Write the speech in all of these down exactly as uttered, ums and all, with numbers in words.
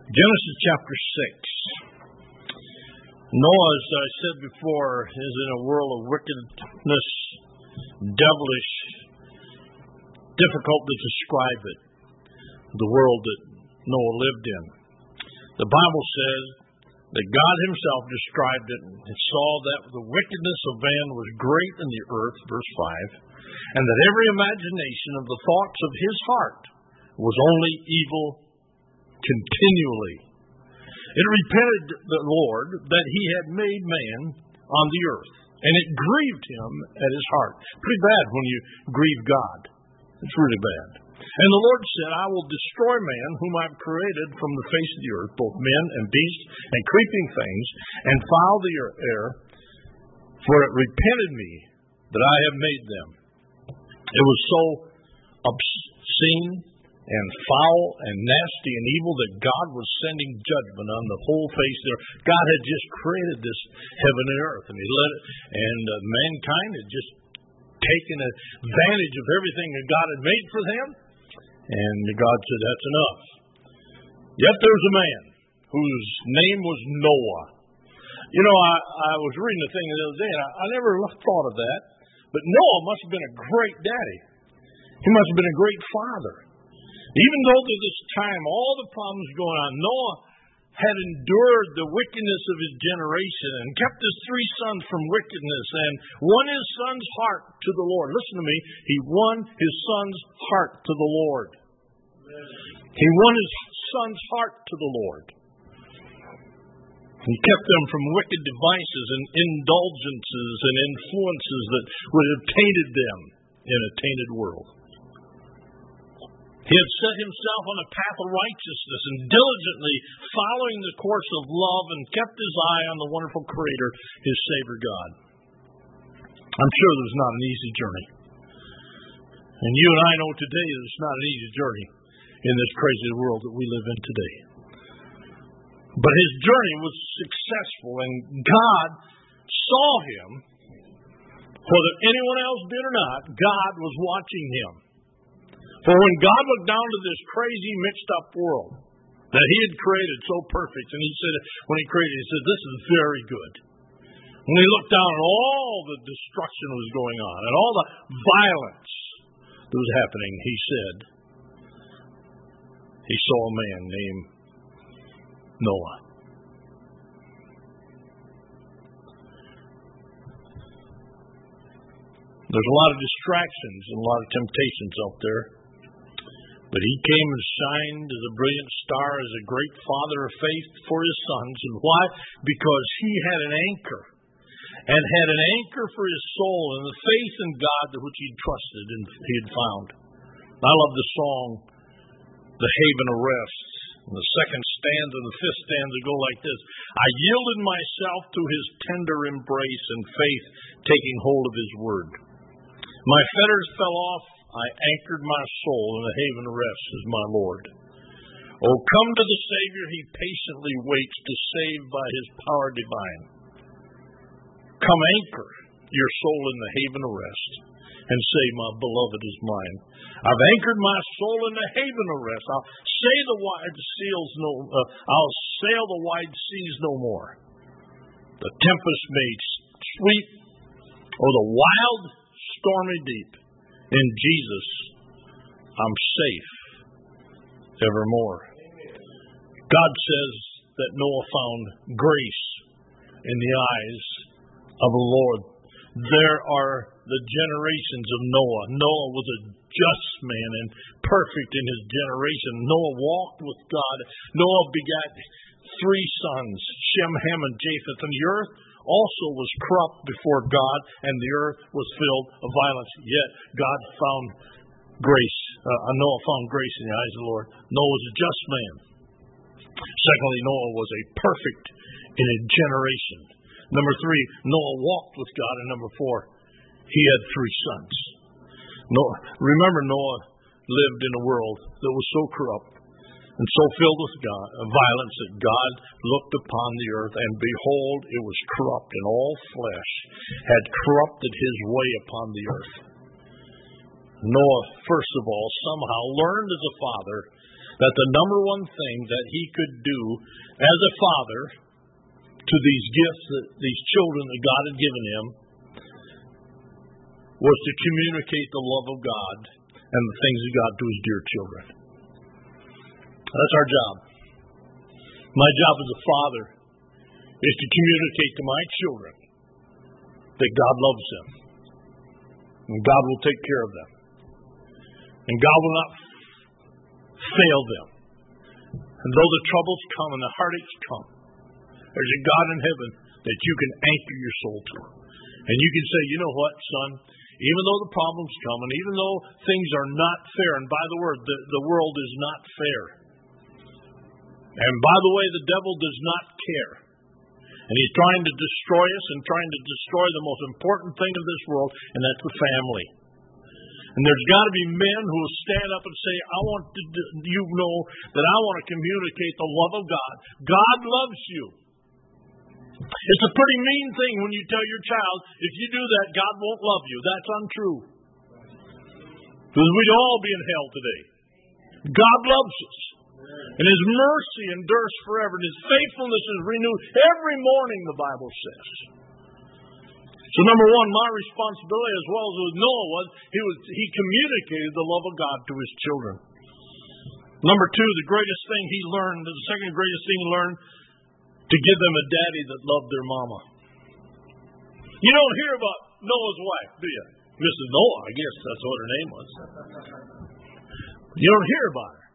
Genesis chapter six. Noah, as I said before, is in a world of wickedness, devilish, difficult to describe it, the world that Noah lived in. The Bible says that God himself described it and saw that the wickedness of man was great in the earth, verse five, and that every imagination of the thoughts of his heart was only evil continually. It repented the Lord that he had made man on the earth, and it grieved him at his heart. Pretty bad when you grieve God. It's really bad. And the Lord said, I will destroy man whom I've created from the face of the earth, both men and beasts and creeping things, and foul the air, for it repented me that I have made them. It was so obscene and foul and nasty and evil that God was sending judgment on the whole face there. God had just created this heaven and earth, and he let it, and uh, mankind had just taken advantage of everything that God had made for them, and God said, that's enough. Yet there's a man whose name was Noah. You know, I, I was reading a thing the other day, and I, I never thought of that, but Noah must have been a great daddy. He must have been a great father. Even though to this time all the problems going on, Noah had endured the wickedness of his generation and kept his three sons from wickedness and won his son's heart to the Lord. Listen to me. He won his son's heart to the Lord. He won his son's heart to the Lord. He kept them from wicked devices and indulgences and influences that would have tainted them in a tainted world. He had set himself on a path of righteousness and diligently following the course of love and kept his eye on the wonderful Creator, his Savior God. I'm sure it was not an easy journey. And you and I know today that it's not an easy journey in this crazy world that we live in today. But his journey was successful, and God saw him, whether anyone else did or not. God was watching him. For when God looked down to this crazy, mixed-up world that he had created so perfect, and he said, when he created it, he said, this is very good. When he looked down at all the destruction that was going on and all the violence that was happening, he said, he saw a man named Noah. There's a lot of distractions and a lot of temptations out there. But he came and shined as a brilliant star, as a great father of faith for his sons. And why? Because he had an anchor, and had an anchor for his soul and the faith in God to which he trusted and he had found. I love the song, The Haven of Rest. And the second stanza and the fifth stanza go like this. I yielded myself to his tender embrace and faith taking hold of his word. My fetters fell off. I anchored my soul in the haven of rest as my Lord. Oh, come to the Savior, he patiently waits to save by his power divine. Come anchor your soul in the haven of rest and say, my beloved is mine. I've anchored my soul in the haven of rest. I'll say the wide seals no, uh, I'll sail the wide seas no more. The tempest may sweep, or the wild stormy deep. In Jesus, I'm safe evermore. God says that Noah found grace in the eyes of the Lord. There are the generations of Noah. Noah was a just man and perfect in his generation. Noah walked with God. Noah begat three sons, Shem, Ham, and Japheth. And the earth also was corrupt before God, and the earth was filled with violence. Yet God found grace. Uh, Noah found grace in the eyes of the Lord. Noah was a just man. Secondly, Noah was a perfect in a generation. Number three, Noah walked with God. And number four, he had three sons. Noah, remember, Noah lived in a world that was so corrupt and so filled with God, violence that God looked upon the earth, and behold, it was corrupt, and all flesh had corrupted his way upon the earth. Noah, first of all, somehow learned as a father that the number one thing that he could do as a father to these gifts, that these children that God had given him, was to communicate the love of God and the things of God to his dear children. That's our job. My job as a father is to communicate to my children that God loves them, and God will take care of them, and God will not fail them. And though the troubles come and the heartaches come, there's a God in heaven that you can anchor your soul to. And you can say, you know what, son, even though the problems come, and even though things are not fair, and by the word, the, the world is not fair. And by the way, the devil does not care. And he's trying to destroy us and trying to destroy the most important thing of this world, and that's the family. And there's got to be men who will stand up and say, I want to, you know that I want to communicate the love of God. God loves you. It's a pretty mean thing when you tell your child, if you do that, God won't love you. That's untrue. Because we'd all be in hell today. God loves us. And His mercy endures forever. And His faithfulness is renewed every morning, the Bible says. So number one, my responsibility as well as with Noah was, he was he communicated the love of God to his children. Number two, the greatest thing he learned, the second greatest thing he learned, to give them a daddy that loved their mama. You don't hear about Noah's wife, do you? Missus Noah, I guess that's what her name was. You don't hear about her.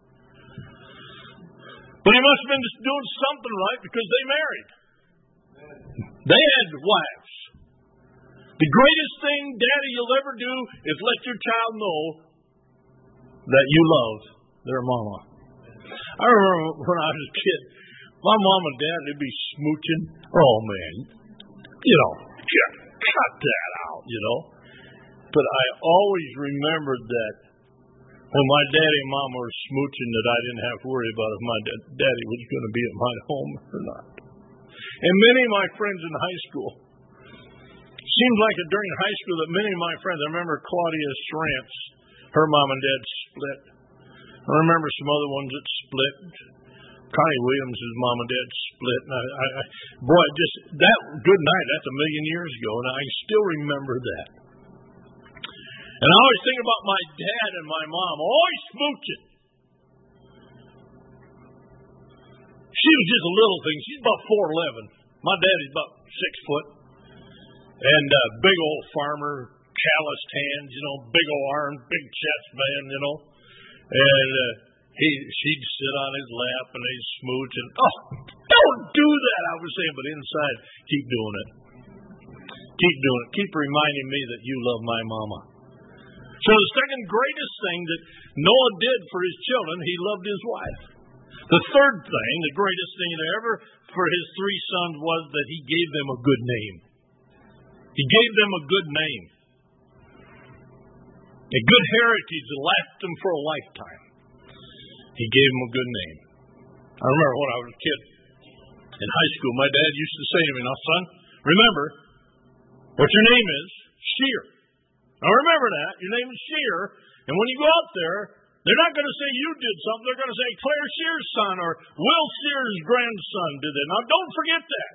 But he must have been just doing something right because they married. They had wives. The greatest thing, daddy, you'll ever do is let your child know that you love their mama. I remember when I was a kid, my mom and dad, they'd be smooching. Oh, man. You know, cut that out, you know. But I always remembered that when my daddy and mama were smooching, that I didn't have to worry about if my daddy was going to be at my home or not. And many of my friends in high school, seems like it during high school that many of my friends, I remember Claudia Schrantz, her mom and dad split. I remember some other ones that split. Connie Williams' mom and dad split. And I, I, I, boy, just that good night, that's a million years ago, and I still remember that. And I always think about my dad and my mom, always smooching. She was just a little thing. She's about four eleven. My daddy's about six foot. And uh, big old farmer, calloused hands, you know, big old arms, big chest band, you know. And uh, he, she'd sit on his lap and they'd smooch. And, oh, don't do that, I was saying. But inside, keep doing it. Keep doing it. Keep reminding me that you love my mama. So the second greatest thing that Noah did for his children, he loved his wife. The third thing, the greatest thing ever for his three sons was that he gave them a good name. He gave them a good name. A good heritage that lasted them for a lifetime. He gave them a good name. I remember when I was a kid in high school, my dad used to say to me, now son, remember, what your name is, Shear. Now remember that, your name is Shear, and when you go out there, they're not going to say you did something, they're going to say Claire Shear's son or Will Shear's grandson did it. Now don't forget that.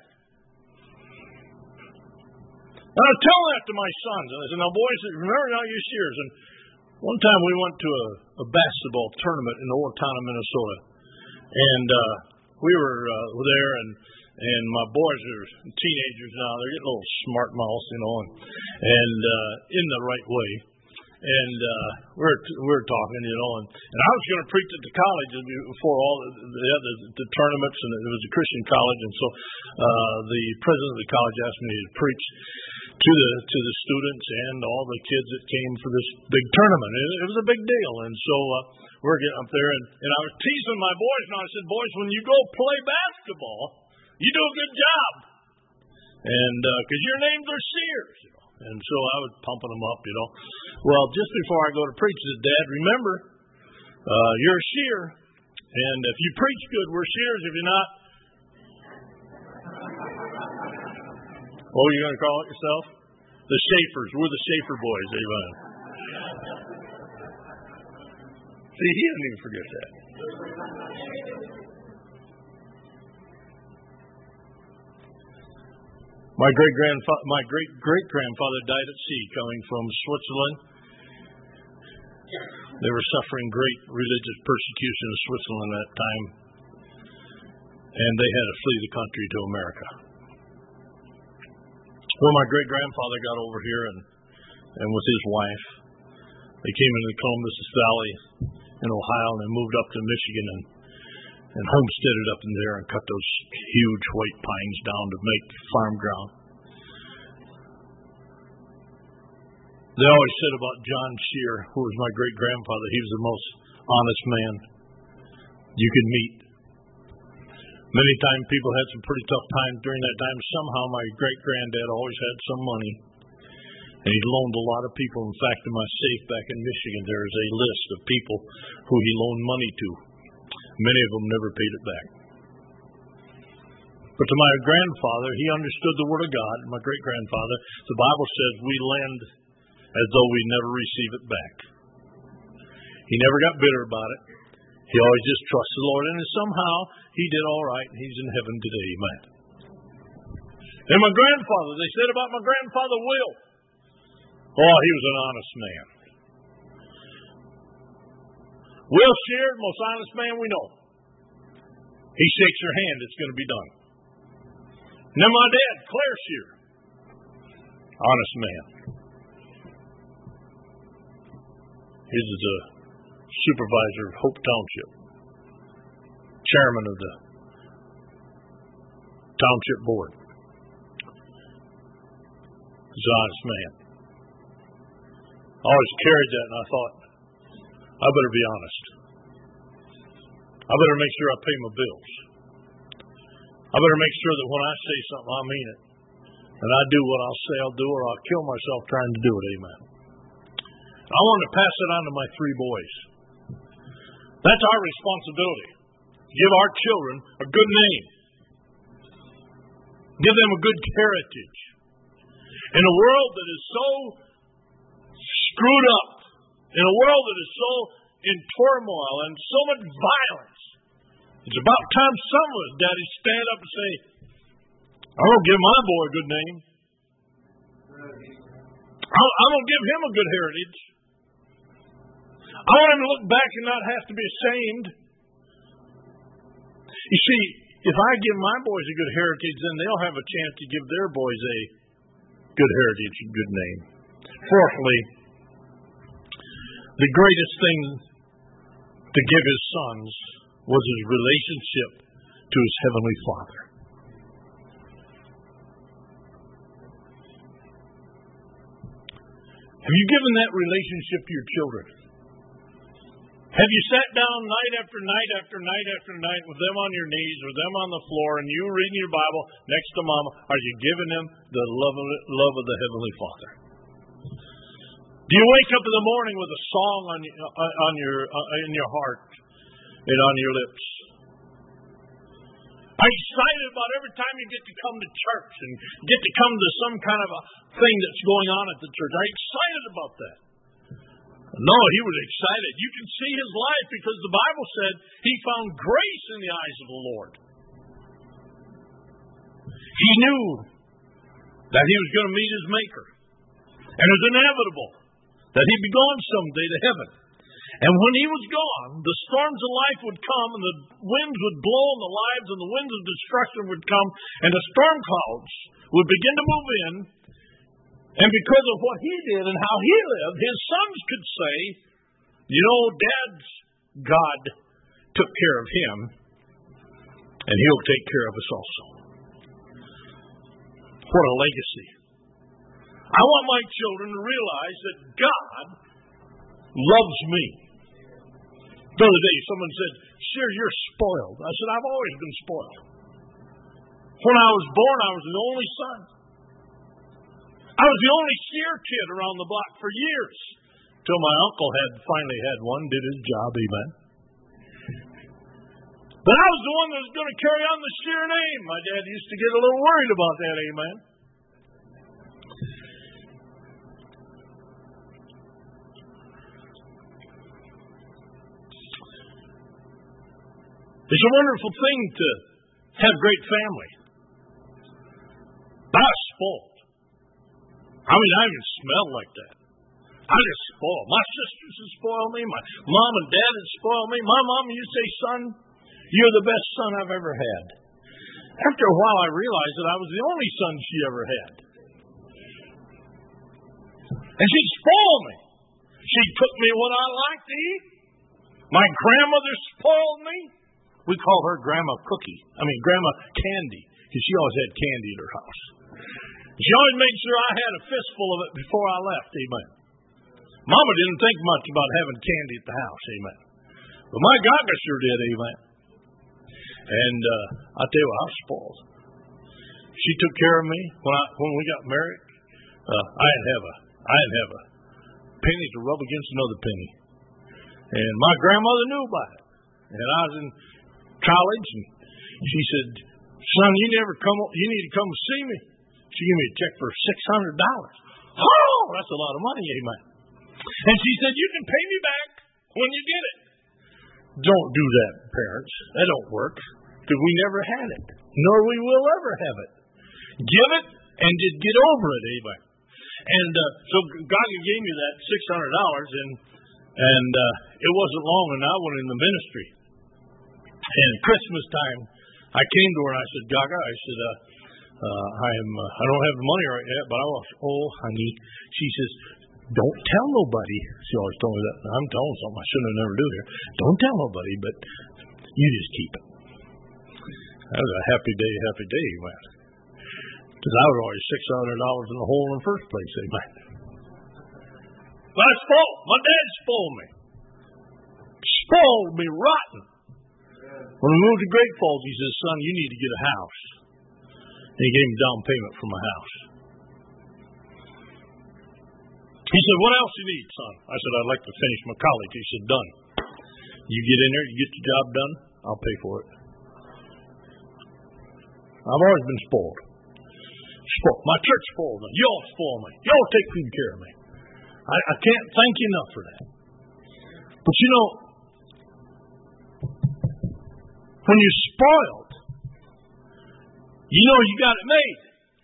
And I tell that to my sons. And I said, now boys, remember now your Shears. And one time we went to a, a basketball tournament in Old Town of Minnesota. And uh, we were uh, there, and and my boys are teenagers now. They're getting a little smart mouth, you know, and, and uh, in the right way. And uh, we're we're talking, you know, and, and I was going to preach at the college before all the, the other the tournaments, and it was a Christian college, and so uh, the president of the college asked me to preach to the to the students and all the kids that came for this big tournament. It, it was a big deal, and so uh, we're getting up there, and, and I was teasing my boys, and I said, boys, when you go play basketball, you do a good job, and because uh, your names are Sears, you know. And so I was pumping them up, you know. Well, just before I go to preach, I said, Dad, remember, uh, you're a Shear. And if you preach good, we're Shears. If you're not, what are you going to call it yourself? The Schaefers. We're the Schaefer boys, amen. See, he didn't even forget that. My great grandfather, my great great grandfather died at sea, coming from Switzerland. They were suffering great religious persecution in Switzerland at that time, and they had to flee the country to America. Well, my great grandfather got over here, and and with his wife, they came into the Columbus Valley in Ohio, and they moved up to Michigan and and homesteaded up in there and cut those huge white pines down to make farm ground. They always said about John Shear, who was my great-grandfather, he was the most honest man you could meet. Many times people had some pretty tough times during that time. Somehow my great-granddad always had some money, and he loaned a lot of people. In fact, in my safe back in Michigan, there is a list of people who he loaned money to. Many of them never paid it back. But to my grandfather, he understood the Word of God. My great-grandfather, the Bible says we lend as though we never receive it back. He never got bitter about it. He always just trusted the Lord. And somehow, he did all right, and he's in heaven today. Amen. And my grandfather, they said about my grandfather, Will. Oh, he was an honest man. Will Shear, most honest man we know. He shakes your hand, it's going to be done. And then my dad, Claire Shear. Honest man. He is the supervisor of Hope Township. Chairman of the Township Board. He's an honest man. I always carried that, and I thought, I better be honest. I better make sure I pay my bills. I better make sure that when I say something, I mean it. And I do what I'll say I'll do, or I'll kill myself trying to do it. Amen. I want to pass it on to my three boys. That's our responsibility. Give our children a good name. Give them a good heritage. In a world that is so screwed up, in a world that is so in turmoil and so much violence, it's about time some of us, Daddy, stand up and say, I'm going to give my boy a good name. I'm going to give him a good heritage. I want him to look back and not have to be ashamed. You see, if I give my boys a good heritage, then they'll have a chance to give their boys a good heritage and good name. Fourthly, the greatest thing to give his sons was his relationship to his Heavenly Father. Have you given that relationship to your children? Have you sat down night after night after night after night with them on your knees, with them on the floor, and you reading your Bible next to Mama? Are you giving them the love of, love of the Heavenly Father? Do you wake up in the morning with a song on your, on your uh, in your heart and on your lips? Are you excited about every time you get to come to church and get to come to some kind of a thing that's going on at the church? Are you excited about that? No, he was excited. You can see his life because the Bible said he found grace in the eyes of the Lord. He knew that he was going to meet his Maker. And it was inevitable that he'd be gone someday to heaven. And when he was gone, the storms of life would come, and the winds would blow in the lives, and the winds of destruction would come, and the storm clouds would begin to move in. And because of what he did and how he lived, his sons could say, you know, Dad's God took care of him, and he'll take care of us also. What a legacy. I want my children to realize that God loves me. The other day, someone said, Shear, you're spoiled. I said, I've always been spoiled. When I was born, I was the only son. I was the only Shear kid around the block for years, till my uncle had finally had one, did his job, amen. But I was the one that was going to carry on the Shear name. My dad used to get a little worried about that, amen. It's a wonderful thing to have great family. But I was spoiled. I mean, I even smelled like that. I just spoiled. My sisters would spoil me. My mom and dad would spoil me. My mom used to say, son, you're the best son I've ever had. After a while, I realized that I was the only son she ever had. And she spoiled me. She took me what I liked to eat. My grandmother spoiled me. We call her Grandma Cookie. I mean, Grandma Candy, because she always had candy at her house. She always made sure I had a fistful of it before I left, amen. Mama didn't think much about having candy at the house, amen. But my Gaga sure did, amen. And uh, I tell you what, I was spoiled. She took care of me when I when we got married. Uh, I didn't have a I didn't have a penny to rub against another penny, and my grandmother knew about it. And I was in college, and she said, "Son, you never come. You need to come see me." She gave me a check for six hundred dollars. Oh, that's a lot of money, amen. And she said, "You can pay me back when you get it." Don't do that, parents. That don't work, because we never had it, nor we will ever have it. Give it and just get over it, amen. And uh, so God gave me that six hundred dollars, and and uh, it wasn't long, and I went in the ministry. And Christmas time, I came to her and I said, Gaga, I said, uh, uh, I am, uh, I don't have the money right yet, but I will. Oh, honey, she says, don't tell nobody. She always told me that. I'm telling something I shouldn't have never do here. Don't tell nobody, but you just keep it. That was a happy day, happy day, man. Because I was already six hundred dollars in the hole in the first place, amen. But I spoiled. My dad spoiled me. Spoiled me rotten. When we moved to Great Falls, he says, son, you need to get a house. And he gave me down payment for my house. He said, what else you need, son? I said, I'd like to finish my college. He said, done. You get in there, you get your job done, I'll pay for it. I've always been spoiled. Spoiled. My church spoiled me. Y'all spoil me. Y'all take good care of me. I, I can't thank you enough for that. But you know, when you're spoiled, you know you got it made.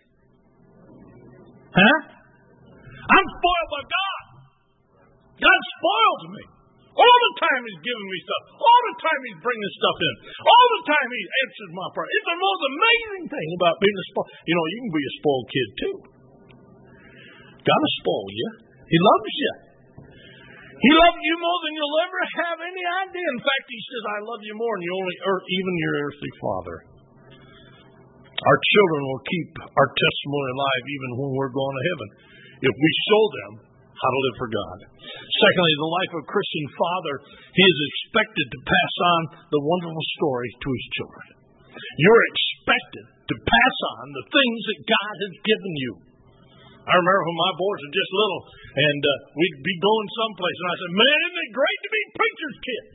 Huh? I'm spoiled by God. God spoils me. All the time He's giving me stuff. All the time He's bringing stuff in. All the time He answers my prayer. It's the most amazing thing about being a spoiled. You know, you can be a spoiled kid too. God will spoil you. He loves you. He loves you more than you'll ever have any idea. In fact, He says, I love you more than you only, or even your earthly father. Our children will keep our testimony alive even when we're going to heaven, if we show them how to live for God. Secondly, the life of a Christian father, he is expected to pass on the wonderful story to his children. You're expected to pass on the things that God has given you. I remember when my boys were just little, and uh, we'd be going someplace, and I said, man, isn't it great to be preacher's kids?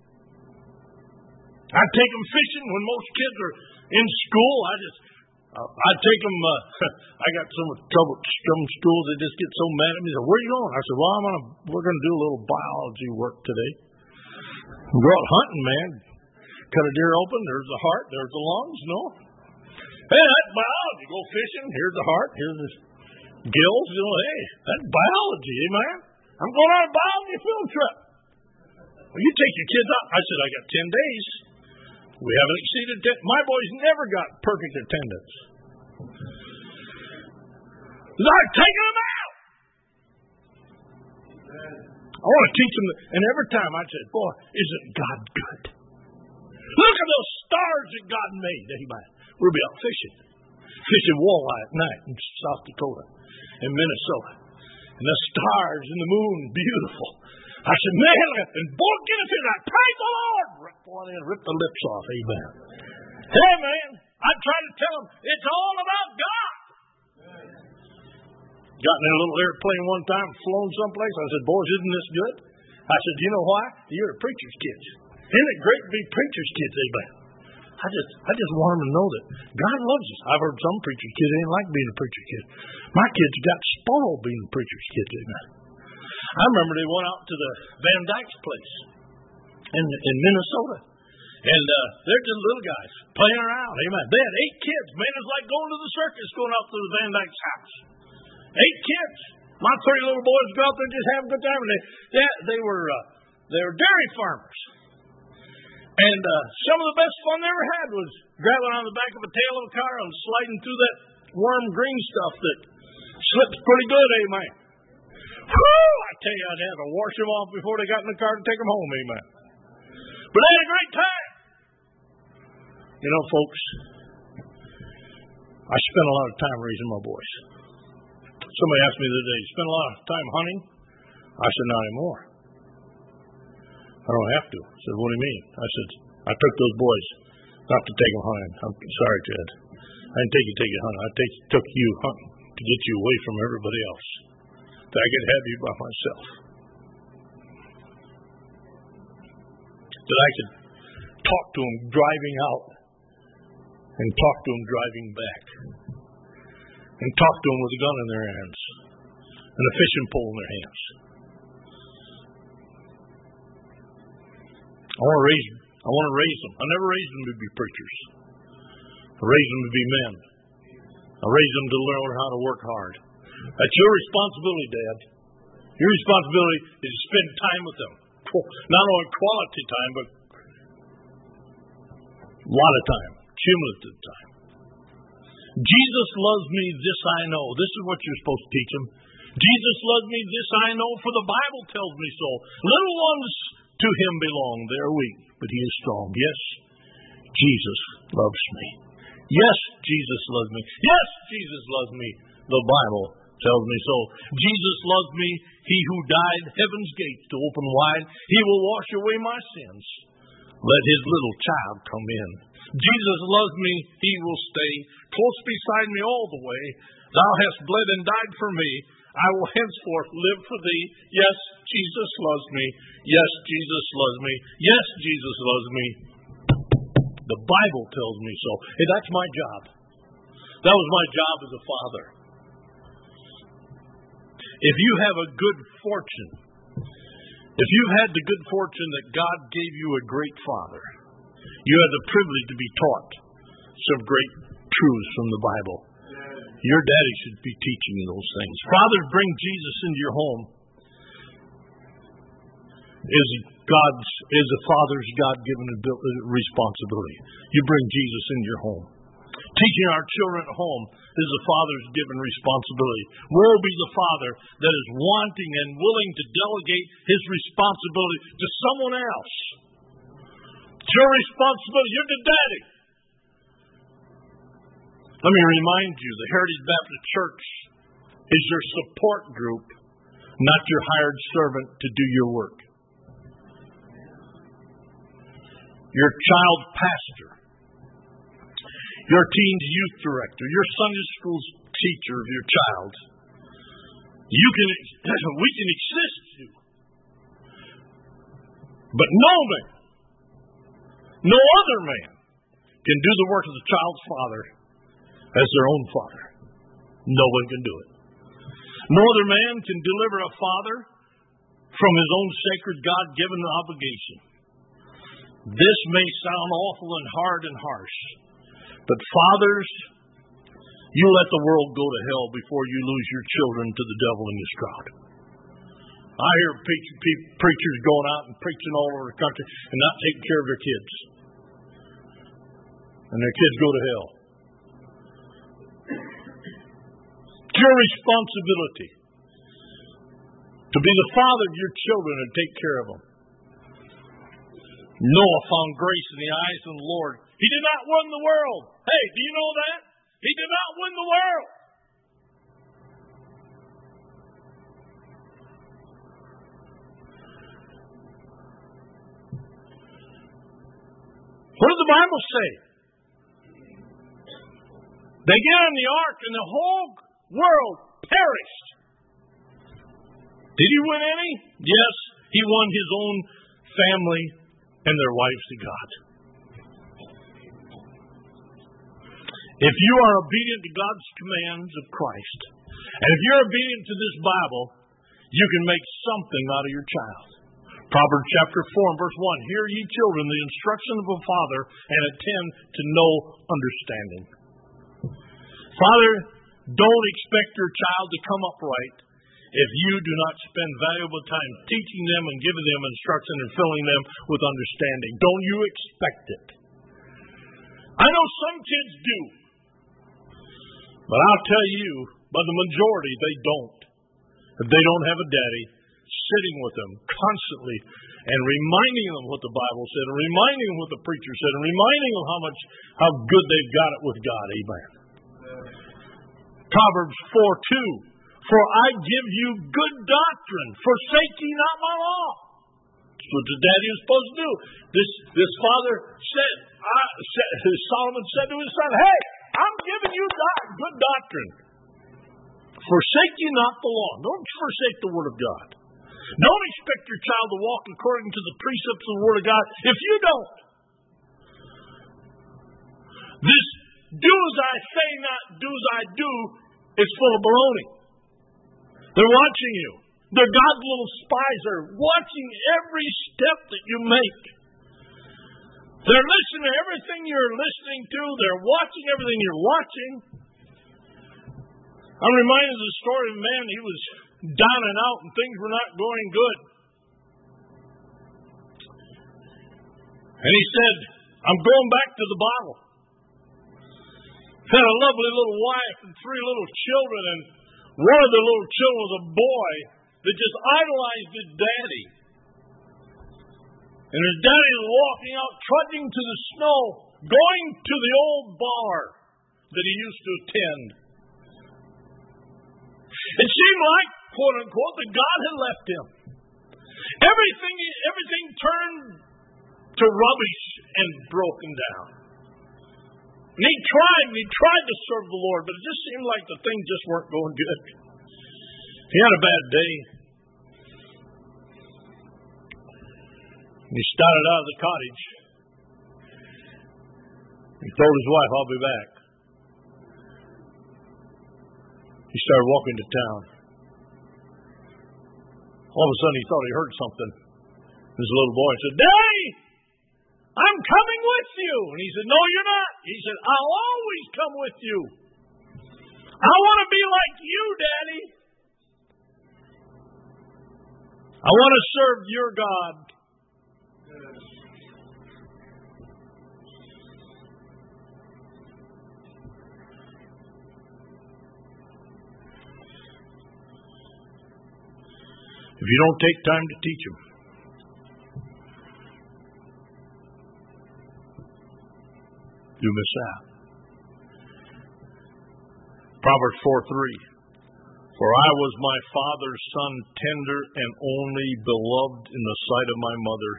I'd take them fishing when most kids are in school. I just, uh, I'd take them, uh, I got so much trouble at some schools, they just get so mad at me. They said, where are you going? I said, well, I'm gonna, we're going to do a little biology work today. We go out hunting, man. Cut a deer open, there's the heart, there's the lungs, no? Hey, that's biology. Go fishing, here's the heart, here's the gills, you know, hey, that's biology, amen? I'm going on a biology field trip. Well, you take your kids out. I said, I got ten days. We haven't exceeded ten. My boys never got perfect attendance. I've taken them out. I want to teach them, that, and every time I said, boy, isn't God good? Look at those stars that God made, amen. We'll be out fishing. Fishing walleye at night in South Dakota and Minnesota. And the stars and the moon, beautiful. I said, man, and boy, get us in that. Praise the Lord. Rip one in, rip the lips off. Amen. Hey, man, I try to tell them it's all about God. Got in a little airplane one time, flown someplace. I said, boys, isn't this good? I said, you know why? You're a preacher's kids. Isn't it great to be preacher's kids? Amen. I just I just want them to know that God loves us. I've heard some preacher's kids ain't like being a preacher's kid. My kids got spoiled being a preacher's kids, amen. I remember they went out to the Van Dyke's place in in Minnesota. And uh, they're just little guys playing around. Amen. They had eight kids. Man, it's like going to the circus, going out to the Van Dyke's house. Eight kids. My three little boys go out there and just have a good time. And they, they, they were uh, they were dairy farmers. And uh, some of the best fun they ever had was grabbing on the back of a tail of a car and sliding through that worm green stuff that slips pretty good, amen. Whew, I tell you, I'd have to wash them off before they got in the car to take them home, amen. But they had a great time. You know, folks, I spent a lot of time raising my boys. Somebody asked me the other day, you spend a lot of time hunting? I said, not anymore. I don't have to. I said, what do you mean? I said, I took those boys not to take them hunting. I'm sorry, Ted. I didn't take you to take you hunting. I take, took you hunting to get you away from everybody else. That I could have you by myself. That I could talk to them driving out and talk to them driving back. And talk to them with a gun in their hands and a fishing pole in their hands. I want to raise them. I want to raise them. I never raised them to be preachers. I raised them to be men. I raised them to learn how to work hard. That's your responsibility, Dad. Your responsibility is to spend time with them. Not only quality time, but a lot of time. Cumulative time. Jesus loves me, this I know. This is what you're supposed to teach them. Jesus loves me, this I know, for the Bible tells me so. Little ones to him belong. They're weak, but he is strong. Yes, Jesus loves me. Yes, Jesus loves me. Yes, Jesus loves me. The Bible tells me so. Jesus loves me. He who died heaven's gates to open wide. He will wash away my sins. Let his little child come in. Jesus loves me. He will stay close beside me all the way. Thou hast bled and died for me. I will henceforth live for thee. Yes, Jesus loves me. Yes, Jesus loves me. Yes, Jesus loves me. The Bible tells me so. Hey, that's my job. That was my job as a father. If you have a good fortune, if you've had the good fortune that God gave you a great father, you have the privilege to be taught some great truths from the Bible. Your daddy should be teaching you those things. Fathers, bring Jesus into your home. Is God's is a father's God-given responsibility. You bring Jesus into your home. Teaching our children at home is a father's given responsibility. Woe be the father that is wanting and willing to delegate his responsibility to someone else. It's your responsibility. You're the daddy. Let me remind you, the Heritage Baptist Church is your support group, not your hired servant to do your work. Your child pastor, your teen's youth director, your Sunday school teacher of your child. You can, we can assist you. But no man, no other man can do the work of the child's father as their own father. No one can do it. No other man can deliver a father from his own sacred God-given obligation. This may sound awful and hard and harsh, but fathers, you let the world go to hell before you lose your children to the devil in this crowd. I hear preachers going out and preaching all over the country and not taking care of their kids. And their kids go to hell. It's your responsibility to be the father of your children and take care of them. Noah found grace in the eyes of the Lord. He did not win the world. Hey, do you know that? He did not win the world. What does the Bible say? They get on the ark and the whole world perished. Did he win any? Yes, he won his own family and their wives to God. If you are obedient to God's commands of Christ, and if you're obedient to this Bible, you can make something out of your child. Proverbs chapter four and verse one. Hear ye children the instruction of a father, and attend to know understanding. Father, don't expect your child to come upright if you do not spend valuable time teaching them and giving them instruction and filling them with understanding. Don't you expect it. I know some kids do, but I'll tell you, by the majority, they don't. If they don't have a daddy sitting with them constantly and reminding them what the Bible said, and reminding them what the preacher said, and reminding them how much, how good they've got it with God. Amen. Proverbs four two. For I give you good doctrine, forsake ye not my law. That's what the daddy was supposed to do. This this father said, uh, said Solomon said to his son, hey, I'm giving you do- good doctrine. Forsake ye not the law. Don't forsake the word of God. Don't expect your child to walk according to the precepts of the word of God if you don't. This do as I say, not do as I do, is full of baloney. They're watching you. They're God's little spies. They're watching every step that you make. They're listening to everything you're listening to. They're watching everything you're watching. I'm reminded of the story of a man. He was down and out and things were not going good. And he said, I'm going back to the bottle. Had a lovely little wife and three little children, and one of the little children was a boy that just idolized his daddy. And his daddy was walking out, trudging to the snow, going to the old bar that he used to attend. It seemed like, quote unquote, that God had left him. Everything, everything turned to rubbish and broken down. And he tried, and he tried to serve the Lord, but it just seemed like the things just weren't going good. He had a bad day. And he started out of the cottage. He told his wife, I'll be back. He started walking to town. All of a sudden he thought he heard something. This little boy said, Daddy, I'm coming with you. And he said, no, you're not. He said, I'll always come with you. I want to be like you, Daddy. I want to serve your God. If you don't take time to teach them, you miss out. Proverbs four three. For I was my father's son, tender and only, beloved in the sight of my mother.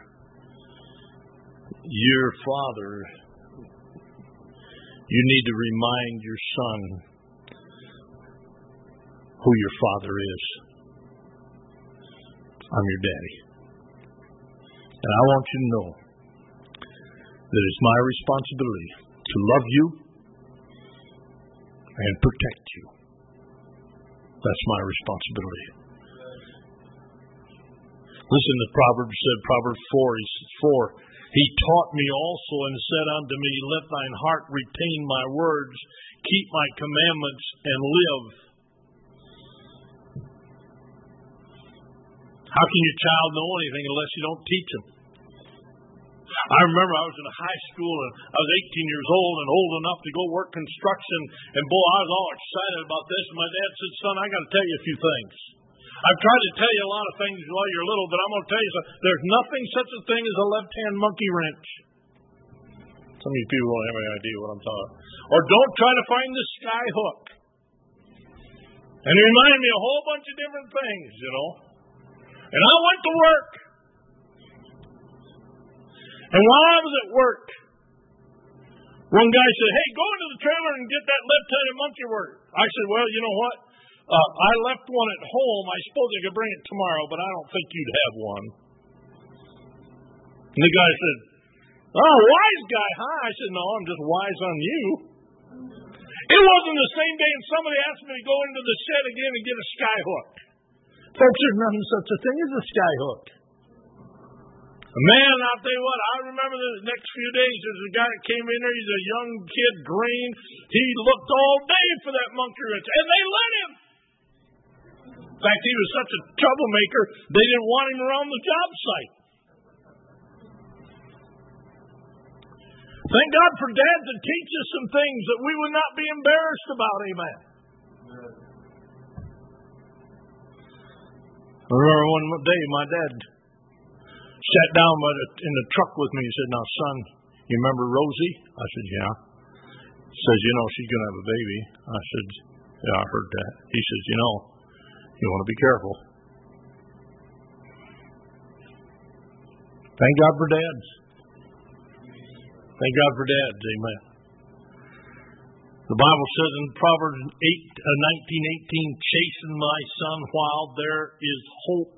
Your father, you need to remind your son who your father is. I'm your daddy. And I want you to know that it's my responsibility to love you and protect you. That's my responsibility. Listen to Proverbs said, Proverbs four, he says, four. He taught me also and said unto me, let thine heart retain my words, keep my commandments, and live. How can your child know anything unless you don't teach them? I remember I was in high school and I was eighteen years old and old enough to go work construction, and boy, I was all excited about this. And my dad said, son, I got to tell you a few things. I've tried to tell you a lot of things while you're little, but I'm going to tell you something. There's nothing such a thing as a left-hand monkey wrench. Some of you people don't have any idea what I'm talking about. Or don't try to find the sky hook. And it reminded me of a whole bunch of different things, you know. And I went to work. And while I was at work, one guy said, hey, go into the trailer and get that left-handed monkey work. I said, well, you know what? Uh, I left one at home. I suppose I could bring it tomorrow, but I don't think you'd have one. And the guy said, oh, wise guy, huh? I said, no, I'm just wise on you. It wasn't the same day and somebody asked me to go into the shed again and get a sky hook. Folks, there's nothing such a thing as a sky hook. Man, I'll tell you what, I remember the next few days, there's a guy that came in there, he's a young kid, green. He looked all day for that monkey wrench, and they let him. In fact, he was such a troublemaker, they didn't want him around the job site. Thank God for Dad to teach us some things that we would not be embarrassed about, amen. I remember one day my dad sat down in the truck with me. He said, now, son, you remember Rosie? I said, yeah. He says, you know, she's going to have a baby. I said, yeah, I heard that. He says, you know, you want to be careful. Thank God for dads. Thank God for dads. Amen. The Bible says in Proverbs eight, uh, nineteen eighteen, chasten my son while there is hope.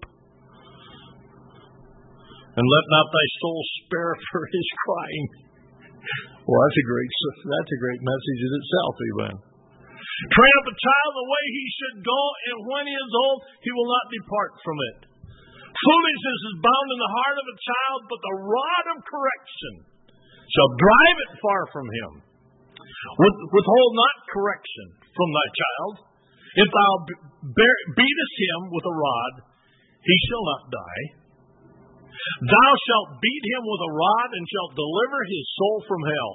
And let not thy soul spare for his crying. Well, that's a great, that's a great message in itself, amen. Train up a child the way he should go, and when he is old, he will not depart from it. Foolishness is bound in the heart of a child, but the rod of correction shall drive it far from him. Withhold not correction from thy child. If thou beatest him with a rod, he shall not die. Thou shalt beat him with a rod, and shalt deliver his soul from hell.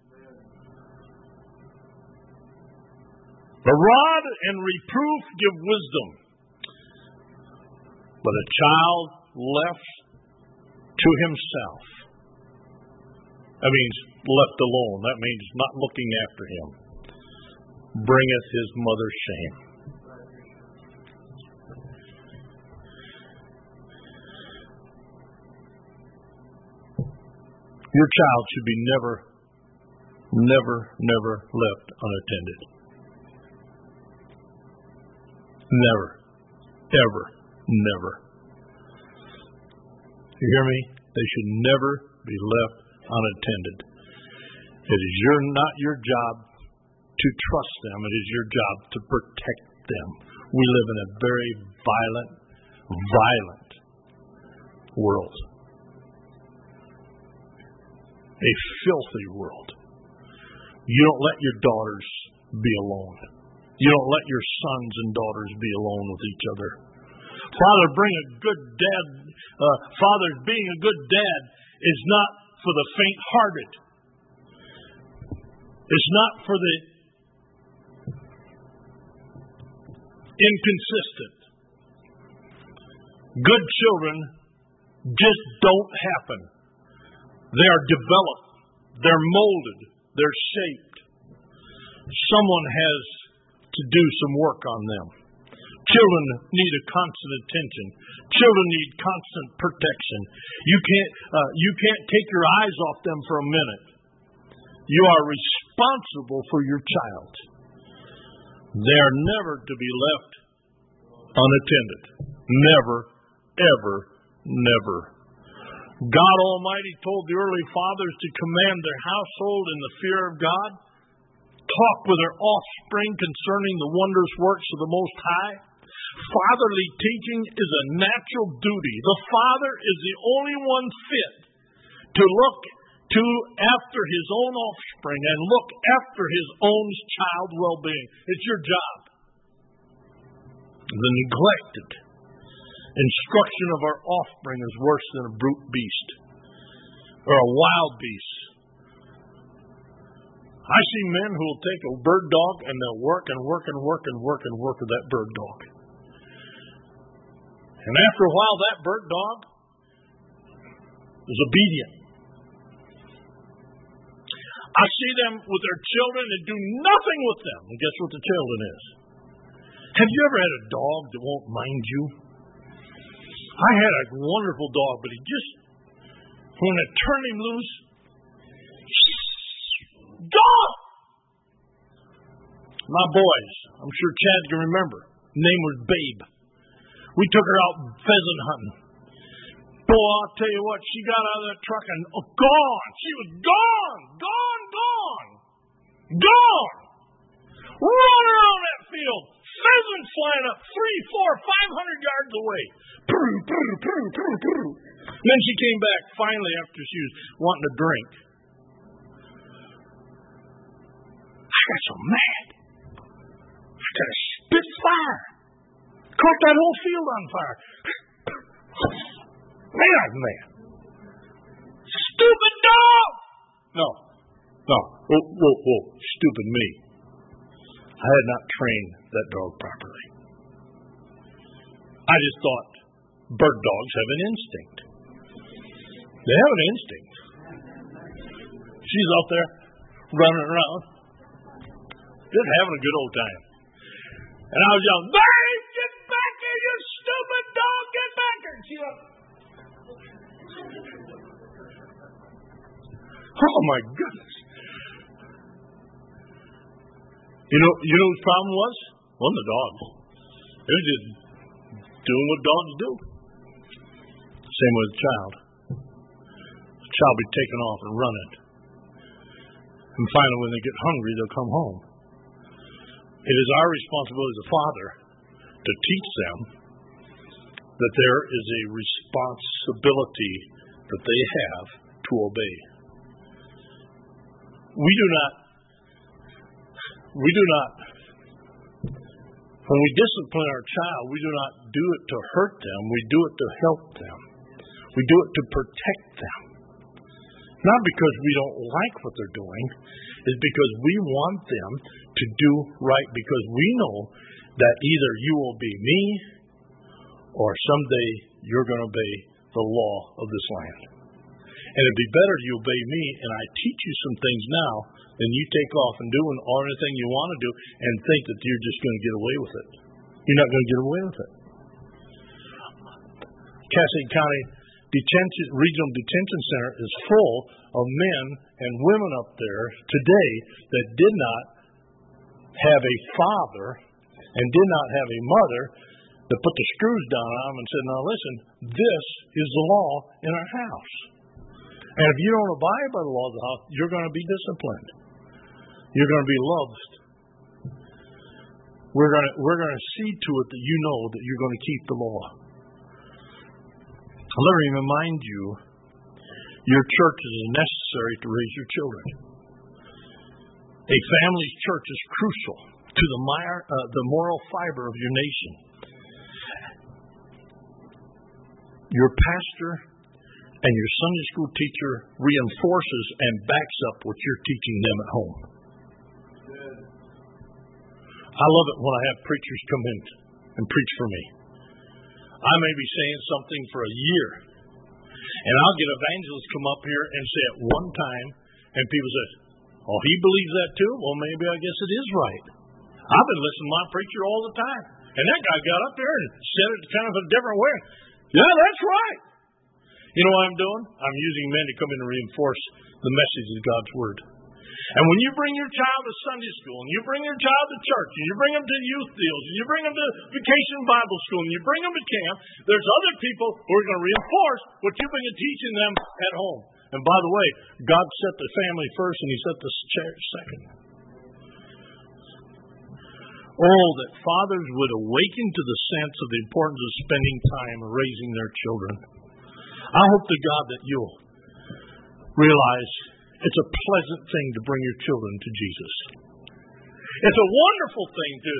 The rod and reproof give wisdom, but a child left to himself, that means left alone, that means not looking after him, bringeth his mother shame. Your child should be never, never, never left unattended. Never, ever, never. You hear me? They should never be left unattended. It is your, not your job to trust them. It is your job to protect them. We live in a very violent, violent world. A filthy world. You don't let your daughters be alone. You don't let your sons and daughters be alone with each other. Father, bring a good dad. Uh, Father, being a good dad is not for the faint-hearted. It's not for the inconsistent. Good children just don't happen. They are developed. They're molded. They're shaped. Someone has to do some work on them. Children need a constant attention. Children need constant protection. You can't, uh, you can't take your eyes off them for a minute. You are responsible for your child. They are never to be left unattended. Never, ever, never. God Almighty told the early fathers to command their household in the fear of God, talk with their offspring concerning the wondrous works of the Most High. Fatherly teaching is a natural duty. The father is the only one fit to look to after his own offspring and look after his own child's well-being. It's your job. The neglected instruction of our offspring is worse than a brute beast or a wild beast. I see men who will take a bird dog and they'll work and work and work and work and work with that bird dog. And after a while, that bird dog is obedient. I see them with their children and do nothing with them. And guess what the children is? Have you ever had a dog that won't mind you? I had a wonderful dog, but he just, when I turned him loose, gone! My boys, I'm sure Chad can remember, name was Babe. We took her out pheasant hunting. Boy, I'll tell you what, she got out of that truck and oh, gone. She was gone, gone, gone, gone. Run around that field. Pheasants flying up three, four, five hundred yards away. Proo, proo, proo, proo, proo. And then she came back finally after she was wanting a drink. I got so mad. I got a spit fire. Caught that whole field on fire. Man, I was mad. Stupid dog! No. No. Whoa, whoa, whoa. Stupid me. I had not trained that dog properly. I just thought bird dogs have an instinct. They have an instinct. She's out there running around, just having a good old time. And I was yelling, "Barry, get back here, you stupid dog, get back here!" And she went, oh my goodness. You know, you know what the problem was? It wasn't the dogs. They were just doing what dogs do. Same with a child. The child will be taken off and running. And finally, when they get hungry, they'll come home. It is our responsibility as a father to teach them that there is a responsibility that they have to obey. We do not, we do not, when we discipline our child, we do not do it to hurt them. We do it to help them. We do it to protect them. Not because we don't like what they're doing. It's because we want them to do right, because we know that either you will obey me or someday you're going to obey the law of this land. And it'd be better you obey me and I teach you some things now than you take off and do anything you want to do and think that you're just going to get away with it. You're not going to get away with it. Cascade County Detention, Regional Detention Center is full of men and women up there today that did not have a father and did not have a mother that put the screws down on them and said, now listen, this is the law in our house. And if you don't abide by the law of the house, you're going to be disciplined. You're going to be loved. We're going to, we're going to see to it that you know that you're going to keep the law. Let me remind you, your church is necessary to raise your children. A family's church is crucial to the, mir- uh, the moral fiber of your nation. Your pastor and your Sunday school teacher reinforces and backs up what you're teaching them at home. I love it when I have preachers come in and preach for me. I may be saying something for a year, and I'll get evangelists come up here and say it one time, and people say, oh, he believes that too? Well, maybe I guess it is right. I've been listening to my preacher all the time, and that guy got up there and said it kind of a different way. Yeah, that's right. You know what I'm doing? I'm using men to come in and reinforce the message of God's Word. And when you bring your child to Sunday school, and you bring your child to church, and you bring them to youth deals, and you bring them to vacation Bible school, and you bring them to camp, there's other people who are going to reinforce what you've been teaching them at home. And by the way, God set the family first, and He set the church second. Oh, that fathers would awaken to the sense of the importance of spending time raising their children. I hope to God that you'll realize it's a pleasant thing to bring your children to Jesus. It's a wonderful thing to,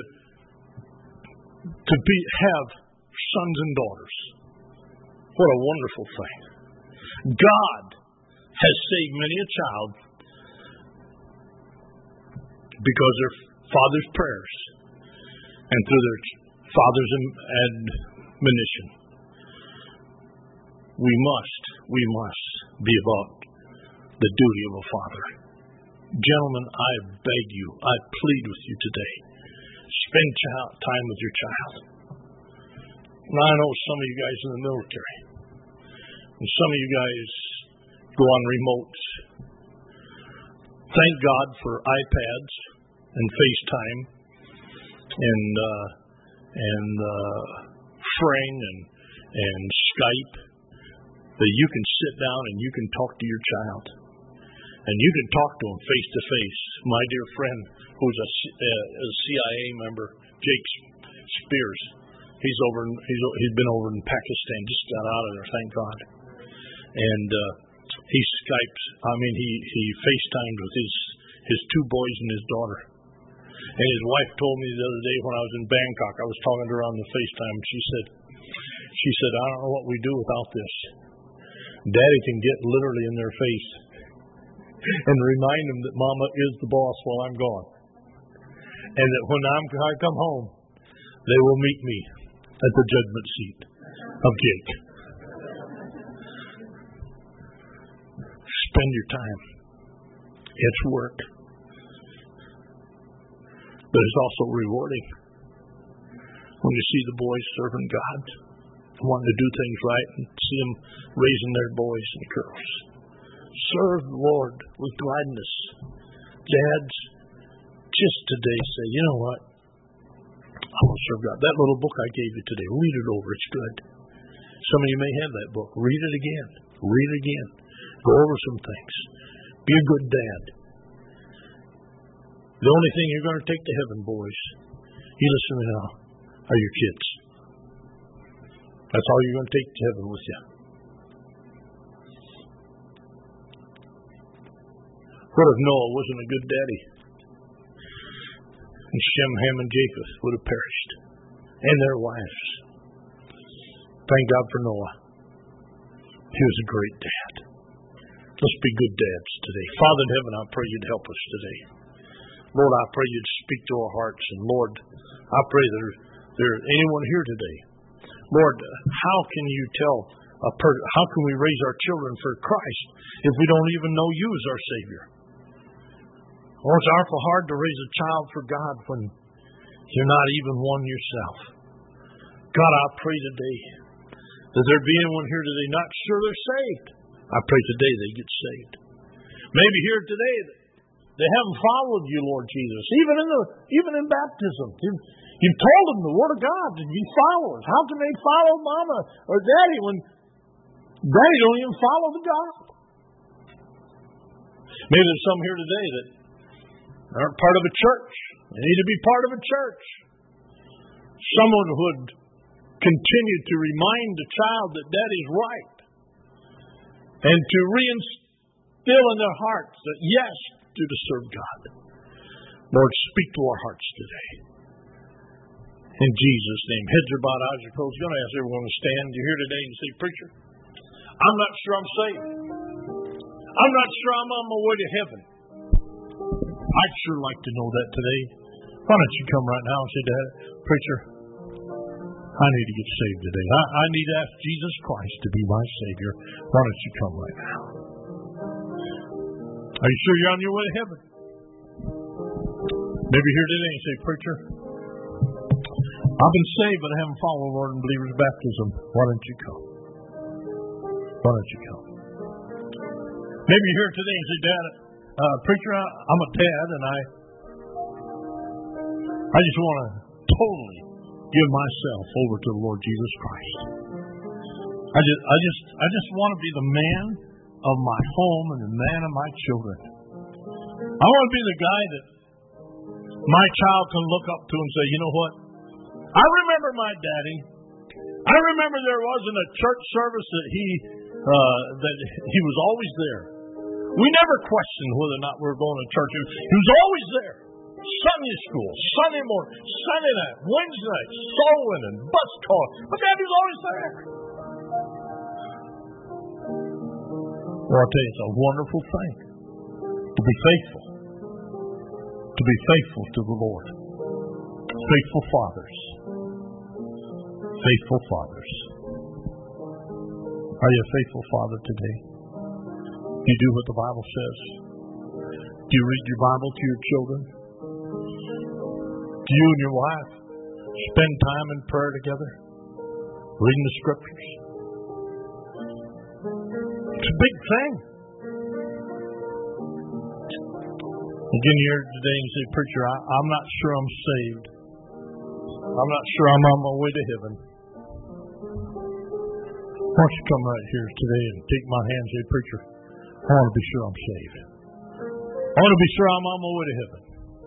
to be, have sons and daughters. What a wonderful thing. God has saved many a child because of their father's prayers and through their father's admonition. We must, we must be about the duty of a father. Gentlemen, I beg you, I plead with you today, spend child, time with your child. Now, I know some of you guys in the military, and some of you guys go on remotes. Thank God for iPads and FaceTime and uh, and uh, Frame and and Skype, that you can sit down and you can talk to your child. And you can talk to him face to face. My dear friend, who's a, a C I A member, Jake Spears, he's over. He's he's been over in Pakistan. Just got out of there. Thank God. and uh, he Skypes, I mean, he, he FaceTimed with his, his two boys and his daughter. And his wife told me the other day when I was in Bangkok, I was talking to her on the FaceTime, and she said, she said, I don't know what we do without this. Daddy can get literally in their face and remind them that Mama is the boss while I'm gone. And that when I'm, I come home, they will meet me at the judgment seat of Jake. Spend your time. It's work. But it's also rewarding when you see the boys serving God, wanting to do things right, and see them raising their boys and girls. Serve the Lord with gladness. Dads, just today say, you know what? I want to serve God. That little book I gave you today, read it over. It's good. Some of you may have that book. Read it again. Read it again. Go over some things. Be a good dad. The only thing you're going to take to heaven, boys, you listen to me now, are your kids. That's all you're going to take to heaven with you. What if Noah wasn't a good daddy? And Shem, Ham, and Japheth would have perished. And their wives. Thank God for Noah. He was a great dad. Let's be good dads today. Father in heaven, I pray you'd help us today. Lord, I pray you'd speak to our hearts. And Lord, I pray there, there anyone here today. Lord, how can you tell a per- how can we raise our children for Christ if we don't even know you as our Savior? Oh, it's awful hard to raise a child for God when you're not even one yourself. God, I pray today that there be anyone here today not sure they're saved. I pray today they get saved. Maybe here today they haven't followed you, Lord Jesus, even in the even in baptism. You've, you've told them the Word of God to be followers. How can they follow Mama or Daddy when Daddy don't even follow the God? Maybe there's some here today that aren't part of a church. They need to be part of a church. Someone who would continue to remind the child that Daddy's right. And to reinstill in their hearts that yes, to serve God. Lord, speak to our hearts today. In Jesus' name. Heads are bowed, eyes are closed. I'm going to ask everyone to stand. You're here today and say, Preacher, I'm not sure I'm saved. I'm not sure I'm on my way to heaven. I'd sure like to know that today. Why don't you come right now and say, Dad, Preacher, I need to get saved today. I, I need to ask Jesus Christ to be my Savior. Why don't you come right now? Are you sure you're on your way to heaven? Maybe you're here today and say, Preacher, I've been saved, but I haven't followed Lord and believer's baptism. Why don't you come? Why don't you come? Maybe you're here today and say, Dad, uh, Preacher, I, I'm a dad, and I, I just want to totally give myself over to the Lord Jesus Christ. I just, I just, I just want to be the man of my home and the man of my children. I want to be the guy that my child can look up to and say, you know what? I remember my daddy. I remember there wasn't a church service that he uh, that he was always there. We never questioned whether or not we were going to church. He was always there. Sunday school, Sunday morning, Sunday night, Wednesday night, soul winning, bus call. But Daddy was always there. Well, I'll tell you, it's a wonderful thing to be faithful. To be faithful to the Lord. Faithful fathers. Faithful fathers. Are you a faithful father today? Do you do what the Bible says? Do you read your Bible to your children? Do you and your wife spend time in prayer together? Reading the scriptures? It's a big thing. Again, you're here today and you say, Preacher, I, I'm not sure I'm saved. I'm not sure I'm on my way to heaven. Why don't you come right here today and take my hand and say, Preacher, I want to be sure I'm saved. I want to be sure I'm on my way to heaven.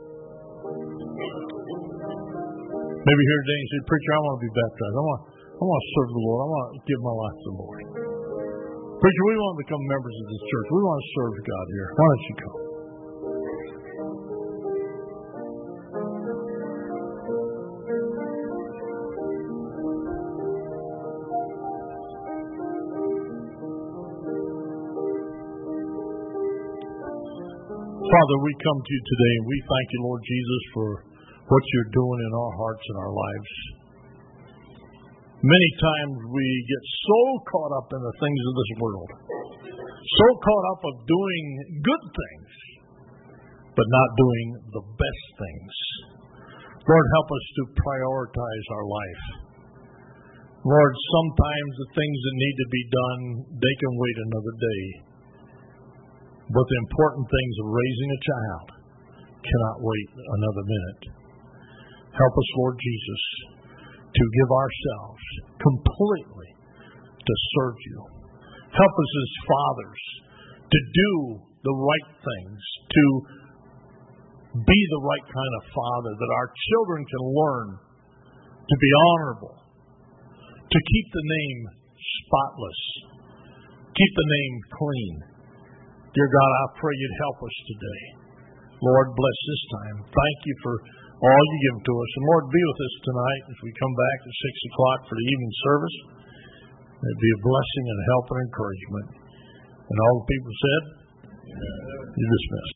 Maybe here today and say, Preacher, I want to be baptized. I want, I want to serve the Lord. I want to give my life to the Lord. Preacher, we want to become members of this church. We want to serve God here. Why don't you come? Father, we come to you today and we thank you, Lord Jesus, for what you're doing in our hearts and our lives. Many times we get so caught up in the things of this world, so caught up of doing good things, but not doing the best things. Lord, help us to prioritize our life. Lord, sometimes the things that need to be done, they can wait another day. But the important things of raising a child cannot wait another minute. Help us, Lord Jesus, to give ourselves completely to serve you. Help us as fathers to do the right things, to be the right kind of father, that our children can learn to be honorable, to keep the name spotless, keep the name clean. Dear God, I pray you'd help us today. Lord, bless this time. Thank you for all you give to us. And Lord, be with us tonight as we come back at six o'clock for the evening service. It'd be a blessing and help and encouragement. And all the people said, you're dismissed.